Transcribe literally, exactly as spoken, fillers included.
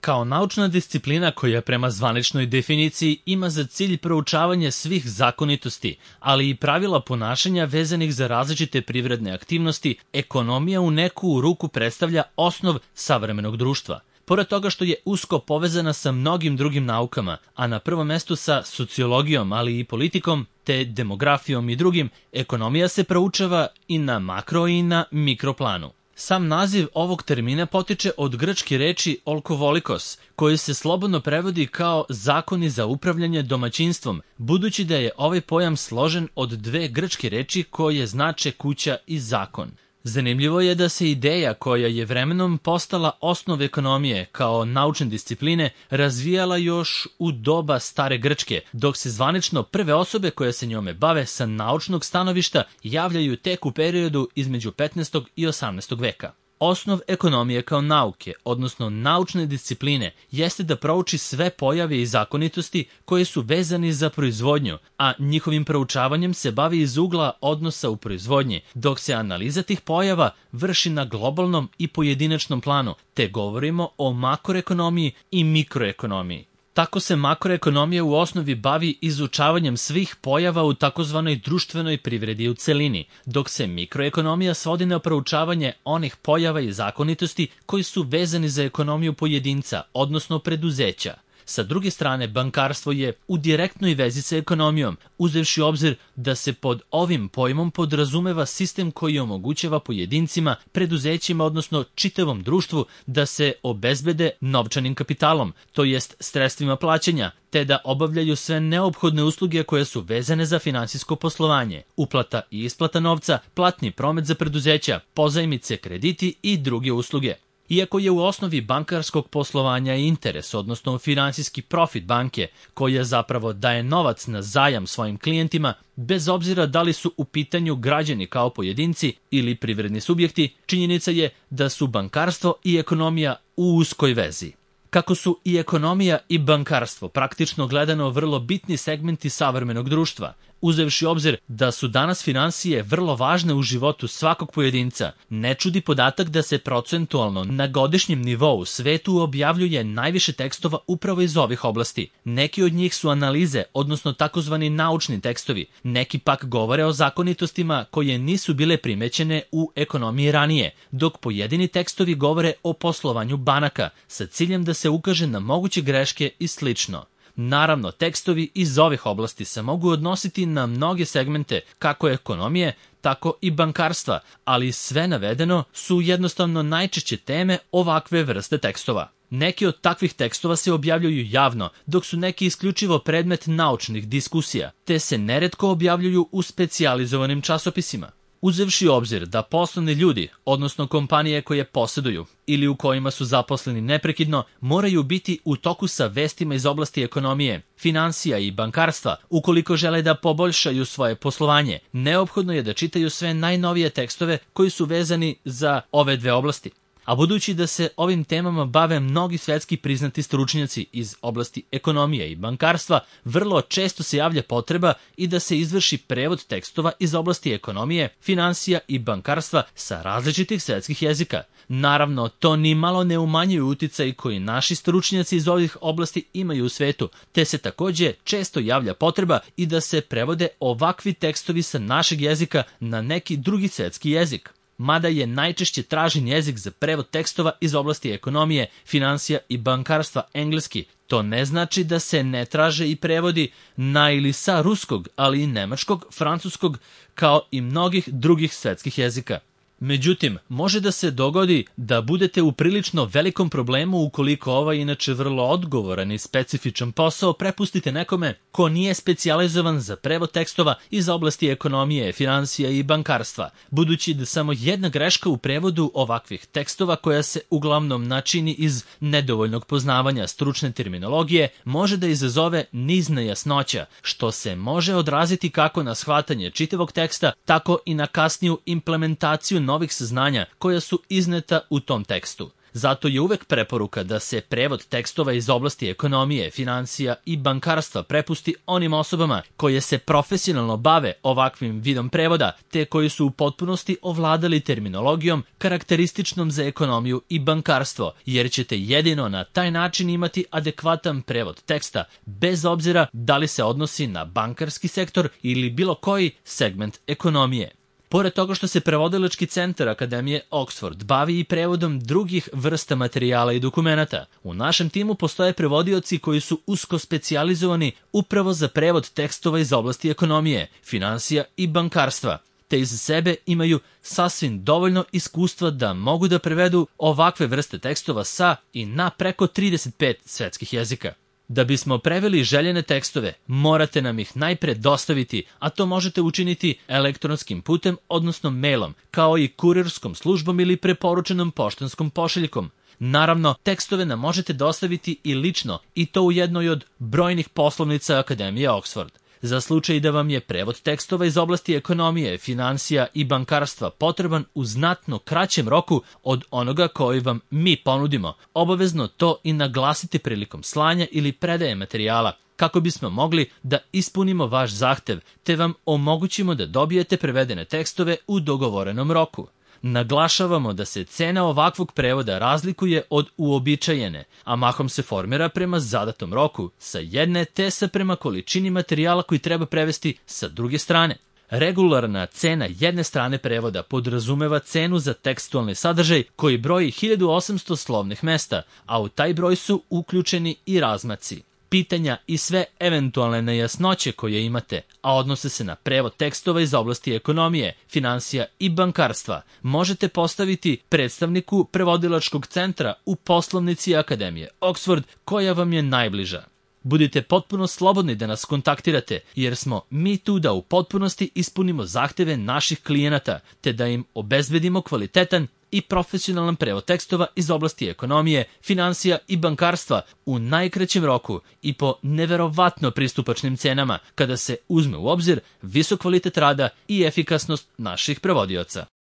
Kao naučna disciplina koja prema zvaničnoj definiciji ima za cilj proučavanje svih zakonitosti, ali i pravila ponašanja vezanih za različite privredne aktivnosti, ekonomija u neku ruku predstavlja osnov savremenog društva. Pored toga što je usko povezana sa mnogim drugim naukama, a na prvom mestu sa sociologijom, ali i politikom, te demografijom i drugim, ekonomija se proučava i na makro i na mikroplanu. Sam naziv ovog termina potiče od grčke reči olkovolikos, koji se slobodno prevodi kao zakoni za upravljanje domaćinstvom, budući da je ovaj pojam složen od dve grčke reči koje znače kuća i zakon. Zanimljivo je da se ideja koja je vremenom postala osnov ekonomije kao naučne discipline razvijala još u doba stare Grčke, dok se zvanično prve osobe koje se njome bave sa naučnog stanovišta javljaju tek u periodu između petnaestog i osamnaestog veka. Osnov ekonomije kao nauke, odnosno naučne discipline, jeste da prouči sve pojave i zakonitosti koje su vezani za proizvodnju, a njihovim proučavanjem se bavi iz ugla odnosa u proizvodnji, dok se analiza tih pojava vrši na globalnom i pojedinačnom planu, te govorimo o makroekonomiji i mikroekonomiji. Tako se makroekonomija u osnovi bavi izučavanjem svih pojava u takozvanoj društvenoj privredi u celini, dok se mikroekonomija svodi na proučavanje onih pojava i zakonitosti koji su vezani za ekonomiju pojedinca, odnosno preduzeća. Sa druge strane, bankarstvo je u direktnoj vezi sa ekonomijom, uzevši obzir da se pod ovim pojmom podrazumeva sistem koji omogućava pojedincima, preduzećima, odnosno čitavom društvu da se obezbede novčanim kapitalom, to jest sredstvima plaćanja, te da obavljaju sve neophodne usluge koje su vezane za finansijsko poslovanje, uplata i isplata novca, platni promet za preduzeća, pozajmice, krediti i druge usluge. Iako je u osnovi bankarskog poslovanja interes, odnosno finansijski profit banke, koja zapravo daje novac na zajam svojim klijentima, bez obzira da li su u pitanju građani kao pojedinci ili privredni subjekti, činjenica je da su bankarstvo i ekonomija u uskoj vezi. Kako su i ekonomija i bankarstvo praktično gledano vrlo bitni segmenti savremenog društva, uzevši obzir da su danas finansije vrlo važne u životu svakog pojedinca, ne čudi podatak da se procentualno na godišnjem nivou u svetu objavljuje najviše tekstova upravo iz ovih oblasti. Neki od njih su analize, odnosno takozvani naučni tekstovi, neki pak govore o zakonitostima koje nisu bile primećene u ekonomiji ranije, dok pojedini tekstovi govore o poslovanju banaka sa ciljem da se ukaže na moguće greške i slično. Naravno, tekstovi iz ovih oblasti se mogu odnositi na mnoge segmente kako ekonomije, tako i bankarstva, ali sve navedeno su jednostavno najčešće teme ovakve vrste tekstova. Neki od takvih tekstova se objavljuju javno, dok su neki isključivo predmet naučnih diskusija, te se neretko objavljuju u specijalizovanim časopisima. Uzevši obzir da poslovni ljudi, odnosno kompanije koje posjeduju ili u kojima su zaposleni neprekidno, moraju biti u toku sa vestima iz oblasti ekonomije, finansija i bankarstva, ukoliko žele da poboljšaju svoje poslovanje, neophodno je da čitaju sve najnovije tekstove koji su vezani za ove dve oblasti. A budući da se ovim temama bave mnogi svetski priznati stručnjaci iz oblasti ekonomije i bankarstva, vrlo često se javlja potreba i da se izvrši prevod tekstova iz oblasti ekonomije, finansija i bankarstva sa različitih svetskih jezika. Naravno, to ni malo ne umanjuje uticaj koji naši stručnjaci iz ovih oblasti imaju u svetu, te se takođe često javlja potreba i da se prevode ovakvi tekstovi sa našeg jezika na neki drugi svetski jezik. Mada je najčešće tražen jezik za prevod tekstova iz oblasti ekonomije, finansija i bankarstva engleski, to ne znači da se ne traže i prevodi na ili sa ruskog, ali i nemačkog, francuskog, kao i mnogih drugih svetskih jezika. Međutim, može da se dogodi da budete u prilično velikom problemu ukoliko ovaj inače vrlo odgovoran i specifičan posao prepustite nekome ko nije specijalizovan za prevod tekstova iz oblasti ekonomije, finansija i bankarstva, budući da samo jedna greška u prevodu ovakvih tekstova koja se uglavnom načini iz nedovoljnog poznavanja stručne terminologije može da izazove niz nejasnoća, što se može odraziti kako na shvatanje čitavog teksta, tako i na kasniju implementaciju novih saznanja koja su izneta u tom tekstu. Zato je uvek preporuka da se prevod tekstova iz oblasti ekonomije, finansija i bankarstva prepusti onim osobama koje se profesionalno bave ovakvim vidom prevoda, te koji su u potpunosti ovladali terminologijom karakterističnom za ekonomiju i bankarstvo, jer ćete jedino na taj način imati adekvatan prevod teksta, bez obzira da li se odnosi na bankarski sektor ili bilo koji segment ekonomije. Pored toga što se Prevodilački centar Akademije Oxford bavi i prevodom drugih vrsta materijala i dokumenata, u našem timu postoje prevodioci koji su usko specijalizovani upravo za prevod tekstova iz oblasti ekonomije, finansija i bankarstva, te iz sebe imaju sasvim dovoljno iskustva da mogu da prevedu ovakve vrste tekstova sa i na preko trideset pet svetskih jezika. Da bismo preveli željene tekstove, morate nam ih najpre dostaviti, a to možete učiniti elektronskim putem, odnosno mailom, kao i kurirskom službom ili preporučenom poštanskom pošiljkom. Naravno, tekstove nam možete dostaviti i lično, i to u jednoj od brojnih poslovnica Akademije Oxford. Za slučaj da vam je prevod tekstova iz oblasti ekonomije, finansija i bankarstva potreban u znatno kraćem roku od onoga koji vam mi ponudimo, obavezno to i naglasite prilikom slanja ili predaje materijala, kako bismo mogli da ispunimo vaš zahtev, te vam omogućimo da dobijete prevedene tekstove u dogovorenom roku. Naglašavamo da se cena ovakvog prevoda razlikuje od uobičajene, a mahom se formira prema zadatom roku, sa jedne te sa prema količini materijala koji treba prevesti sa druge strane. Regularna cena jedne strane prevoda podrazumeva cenu za tekstualni sadržaj koji broji hiljadu osamsto slovnih mesta, a u taj broj su uključeni i razmaci. Pitanja i sve eventualne nejasnoće koje imate, a odnose se na prevod tekstova iz oblasti ekonomije, finansija i bankarstva, možete postaviti predstavniku Prevodilačkog centra u poslovnici Akademije Oxford, koja vam je najbliža. Budite potpuno slobodni da nas kontaktirate, jer smo mi tu da u potpunosti ispunimo zahteve naših klijenata, te da im obezbedimo kvalitetan i profesionalan prevod tekstova iz oblasti ekonomije, finansija i bankarstva u najkraćem roku i po neverovatno pristupačnim cenama, kada se uzme u obzir visok kvalitet rada i efikasnost naših prevodioca.